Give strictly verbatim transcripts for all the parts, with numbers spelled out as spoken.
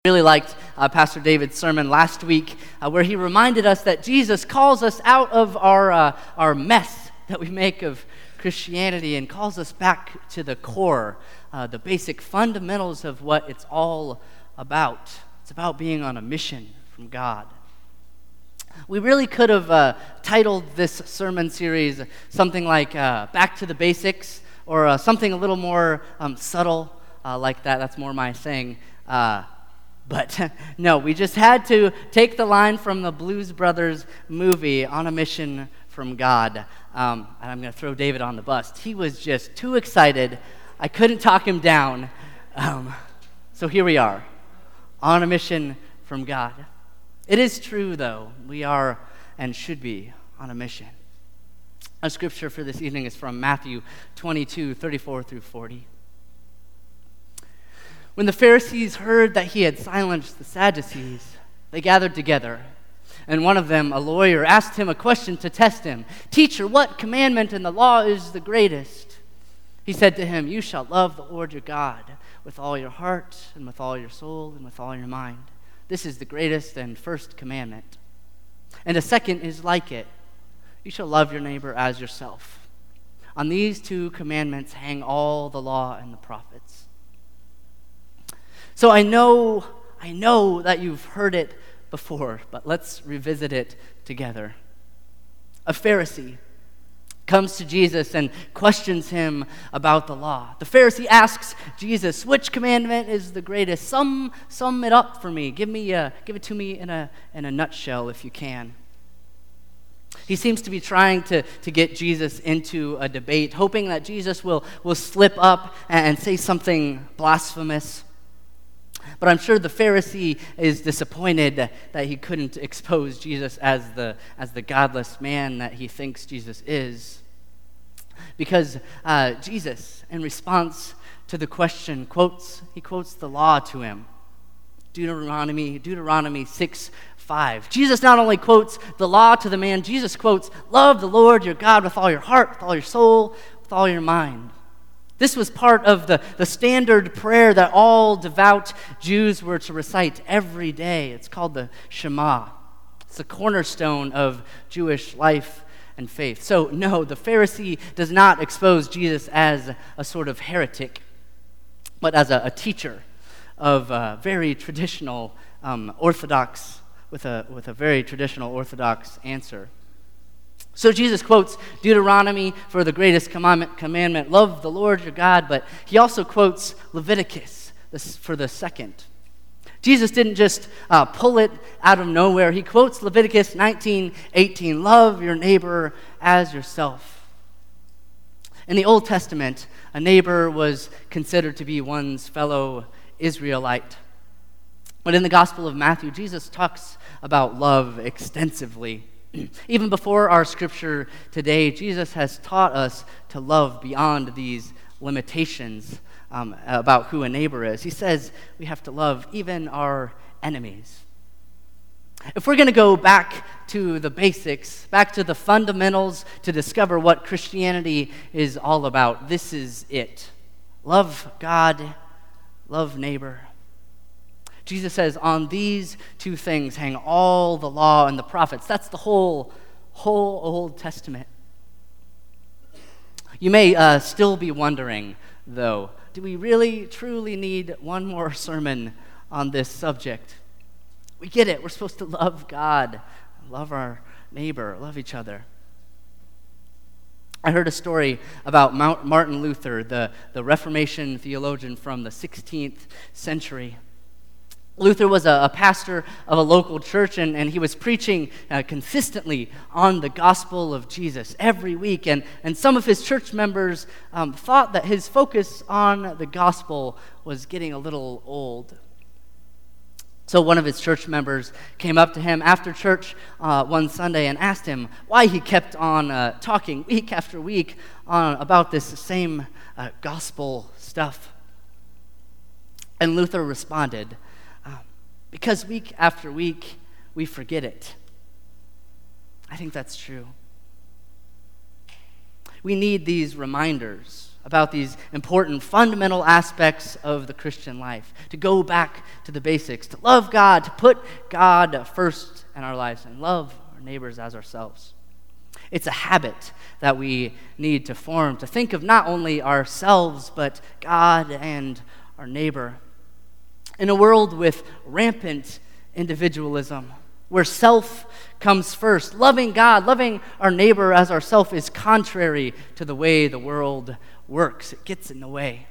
Really liked uh, Pastor David's sermon last week uh, where he reminded us that Jesus calls us out of our uh, our mess that we make of Christianity and calls us back to the core, uh, the basic fundamentals of what it's all about. It's about being on a mission from God. We really could have uh, titled this sermon series something like uh, Back to the Basics, or uh, something a little more um, subtle uh, like that. That's more my thing. Uh, But no, we just had to take the line from the Blues Brothers movie, On a Mission from God. Um, and I'm going to throw David on the bus. He was just too excited. I couldn't talk him down. Um, so here we are, on a mission from God. It is true, though. We are and should be on a mission. Our scripture for this evening is from Matthew twenty-two, thirty-four through forty. When the Pharisees heard that he had silenced the Sadducees, they gathered together, and one of them, a lawyer, asked him a question to test him. "Teacher, what commandment in the law is the greatest?" He said to him, "You shall love the Lord your God with all your heart and with all your soul and with all your mind. This is the greatest and first commandment. And a second is like it. You shall love your neighbor as yourself. On these two commandments hang all the law and the prophets." So I know, I know that you've heard it before, but let's revisit it together. A Pharisee comes to Jesus and questions him about the law. The Pharisee asks Jesus, "Which commandment is the greatest? Sum, sum it up for me. Give me, a, give it to me in a in a nutshell, if you can." He seems to be trying to, to get Jesus into a debate, hoping that Jesus will, will slip up and say something blasphemous. But I'm sure the Pharisee is disappointed that he couldn't expose Jesus as the as the godless man that he thinks Jesus is. Because uh, Jesus, in response to the question, quotes he quotes the law to him. Deuteronomy, Deuteronomy six five. Jesus not only quotes the law to the man, Jesus quotes, "Love the Lord your God with all your heart, with all your soul, with all your mind." This was part of the, the standard prayer that all devout Jews were to recite every day. It's called the Shema. It's the cornerstone of Jewish life and faith. So no, the Pharisee does not expose Jesus as a sort of heretic, but as a, a teacher of a very traditional um, Orthodox, with a, with a very traditional Orthodox answer. So Jesus quotes Deuteronomy for the greatest commandment, commandment, love the Lord your God, but he also quotes Leviticus for the second. Jesus didn't just uh, pull it out of nowhere. He quotes Leviticus nineteen eighteen, love your neighbor as yourself. In the Old Testament, a neighbor was considered to be one's fellow Israelite. But in the Gospel of Matthew, Jesus talks about love extensively. Even before our scripture today, Jesus has taught us to love beyond these limitations um, about who a neighbor is. He says we have to love even our enemies. If we're going to go back to the basics, back to the fundamentals to discover what Christianity is all about, this is it. Love God, love neighbor. Jesus says, on these two things hang all the law and the prophets. That's the whole, whole Old Testament. You may uh, still be wondering, though, do we really, truly need one more sermon on this subject? We get it. We're supposed to love God, love our neighbor, love each other. I heard a story about Martin Luther, the, the Reformation theologian from the sixteenth century. Luther was a, a pastor of a local church, and, and he was preaching uh, consistently on the gospel of Jesus every week. And, and some of his church members um, thought that his focus on the gospel was getting a little old. So one of his church members came up to him after church uh, one Sunday and asked him why he kept on uh, talking week after week on, about this same uh, gospel stuff. And Luther responded, because week after week, we forget it. I think that's true. We need these reminders about these important fundamental aspects of the Christian life, to go back to the basics, to love God, to put God first in our lives, and love our neighbors as ourselves. It's a habit that we need to form, to think of not only ourselves, but God and our neighbor. In a world with rampant individualism, where self comes first, loving God, loving our neighbor as ourself is contrary to the way the world works. It gets in the way.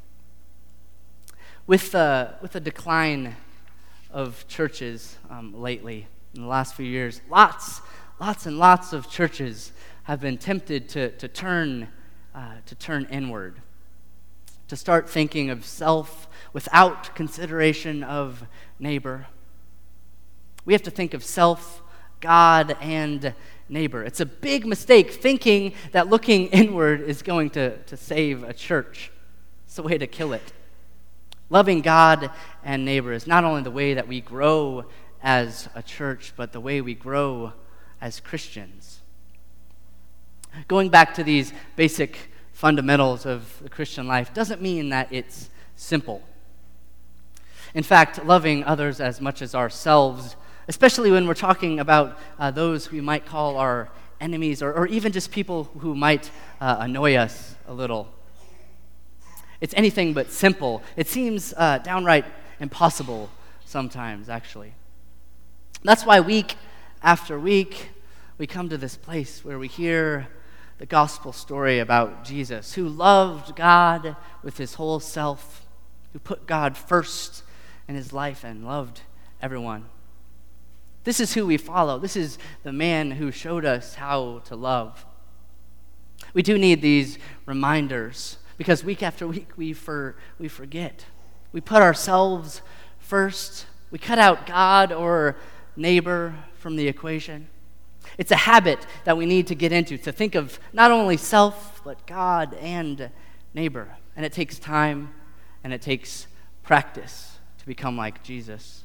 With the, with the decline of churches um, lately, in the last few years, lots, lots and lots of churches have been tempted to, to, turn, uh, to turn inward, to start thinking of self without consideration of neighbor. We have to think of self, God, and neighbor. It's a big mistake thinking that looking inward is going to, to save a church. It's a way to kill it. Loving God and neighbor is not only the way that we grow as a church, but the way we grow as Christians. Going back to these basic fundamentals of the Christian life doesn't mean that it's simple. In fact, loving others as much as ourselves, especially when we're talking about uh, those we might call our enemies, or, or even just people who might uh, annoy us a little. It's anything but simple. It seems uh, downright impossible sometimes, actually. That's why week after week, we come to this place where we hear the gospel story about Jesus, who loved God with his whole self, who put God first in his life and loved everyone. This is who we follow. This is the man who showed us how to love. We do need these reminders because week after week we for, we forget. We put ourselves first. We cut out God or neighbor from the equation. It's a habit that we need to get into, to think of not only self, but God and neighbor. And it takes time and it takes practice to become like Jesus.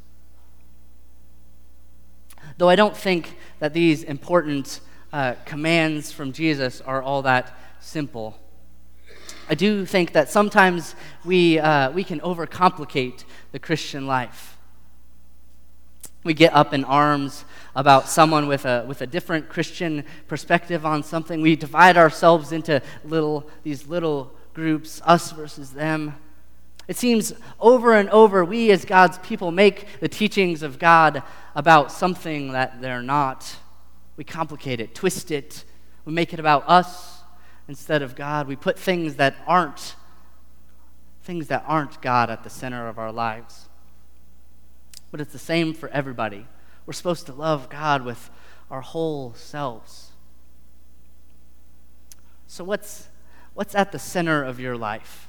Though I don't think that these important uh, commands from Jesus are all that simple, I do think that sometimes we uh, we can overcomplicate the Christian life. We get up in arms about someone with a with a different Christian perspective on something. We divide ourselves into little these little groups, us versus them. It seems over and over we as God's people make the teachings of God about something that they're not. We complicate it, twist it. We make it about us instead of God. We put things that aren't things that aren't God at the center of our lives. But it's the same for everybody. We're supposed to love God with our whole selves. So what's what's at the center of your life?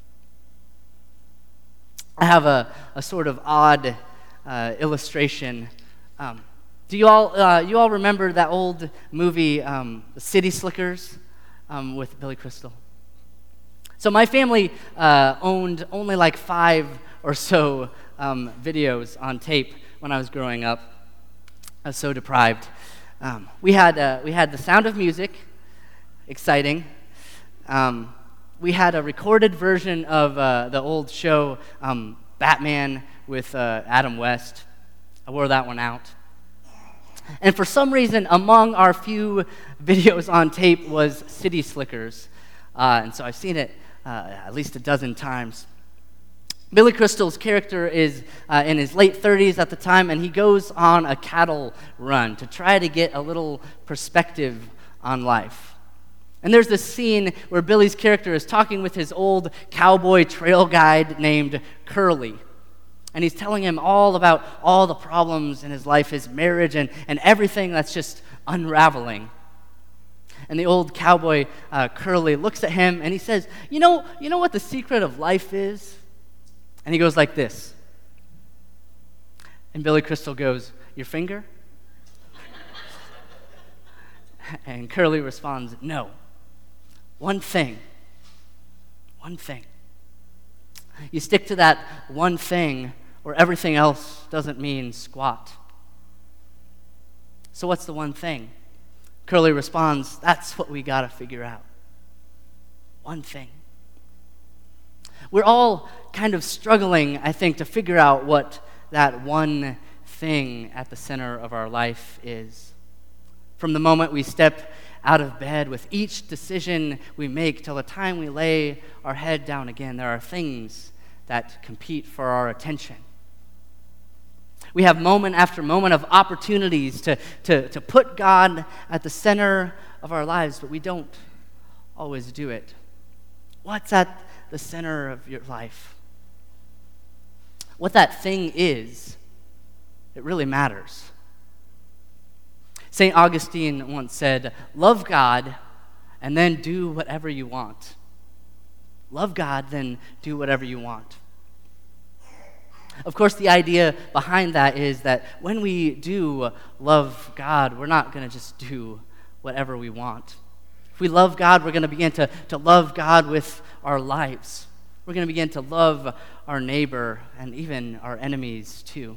I have a, a sort of odd uh, illustration. Um, do you all uh, you all remember that old movie, um, City Slickers, um, with Billy Crystal? So my family uh, owned only like five or so um, videos on tape when I was growing up. I was so deprived. Um, we had uh, we had The Sound of Music, exciting. Um, We had a recorded version of uh, the old show um, Batman with uh, Adam West. I wore that one out. And for some reason, among our few videos on tape was City Slickers. Uh, and so I've seen it uh, at least a dozen times. Billy Crystal's character is uh, in his late thirties at the time, and he goes on a cattle run to try to get a little perspective on life. And there's this scene where Billy's character is talking with his old cowboy trail guide named Curly. And he's telling him all about all the problems in his life, his marriage, and, and everything that's just unraveling. And the old cowboy, uh, Curly, looks at him and he says, you know, you know what the secret of life is? And he goes like this. And Billy Crystal goes, your finger? And Curly responds, no. One thing. One thing. You stick to that one thing, or everything else doesn't mean squat. So what's the one thing? Curly responds, that's what we got to figure out. One thing. We're all kind of struggling, I think, to figure out what that one thing at the center of our life is. From the moment we step out of bed, with each decision we make till the time we lay our head down again, there are things that compete for our attention. We have moment after moment of opportunities to, to, to put God at the center of our lives, but we don't always do it. What's at the center of your life? What that thing is, it really matters. Saint Augustine once said, "Love God and then do whatever you want." Love God, then do whatever you want. Of course, the idea behind that is that when we do love God, we're not going to just do whatever we want. If we love God, we're going to begin to, to love God with our lives. We're going to begin to love our neighbor and even our enemies too.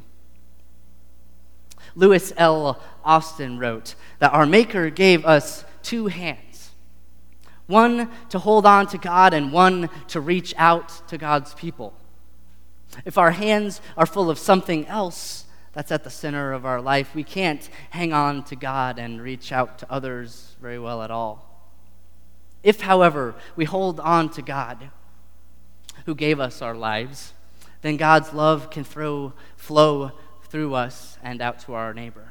Lewis L. Austin wrote that our Maker gave us two hands, one to hold on to God and one to reach out to God's people. If our hands are full of something else that's at the center of our life, we can't hang on to God and reach out to others very well at all. If, however, we hold on to God, who gave us our lives, then God's love can throw, flow through us and out to our neighbor.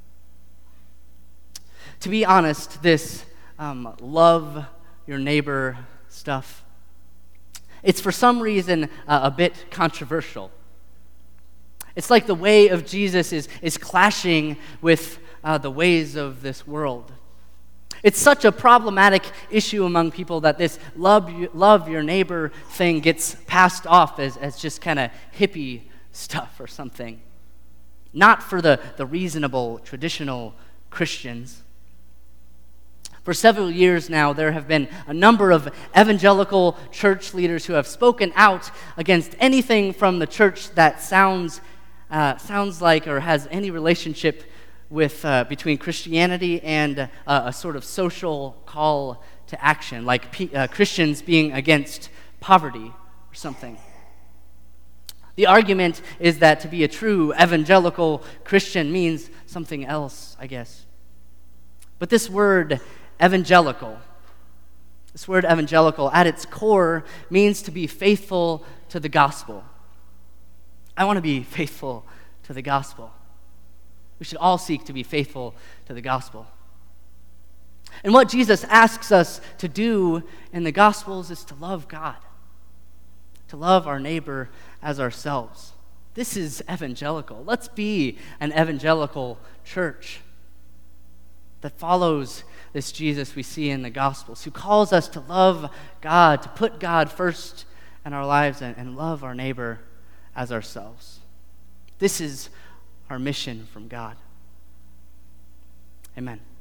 To be honest, this um, love your neighbor stuff, it's for some reason uh, a bit controversial. It's like the way of Jesus is, is clashing with uh, the ways of this world. It's such a problematic issue among people that this love, love your neighbor thing gets passed off as, as just kind of hippie stuff or something. Not for the, the reasonable, traditional Christians. For several years now, there have been a number of evangelical church leaders who have spoken out against anything from the church that sounds uh, sounds like or has any relationship with uh, between Christianity and uh, a sort of social call to action, like P- uh, Christians being against poverty or something. The argument is that to be a true evangelical Christian means something else, I guess. But this word evangelical, this word evangelical at its core means to be faithful to the gospel. I want to be faithful to the gospel. We should all seek to be faithful to the gospel. And what Jesus asks us to do in the Gospels is to love God, to love our neighbor as ourselves. This is evangelical. Let's be an evangelical church that follows this Jesus we see in the Gospels, who calls us to love God, to put God first in our lives and, and love our neighbor as ourselves. This is our mission from God. Amen.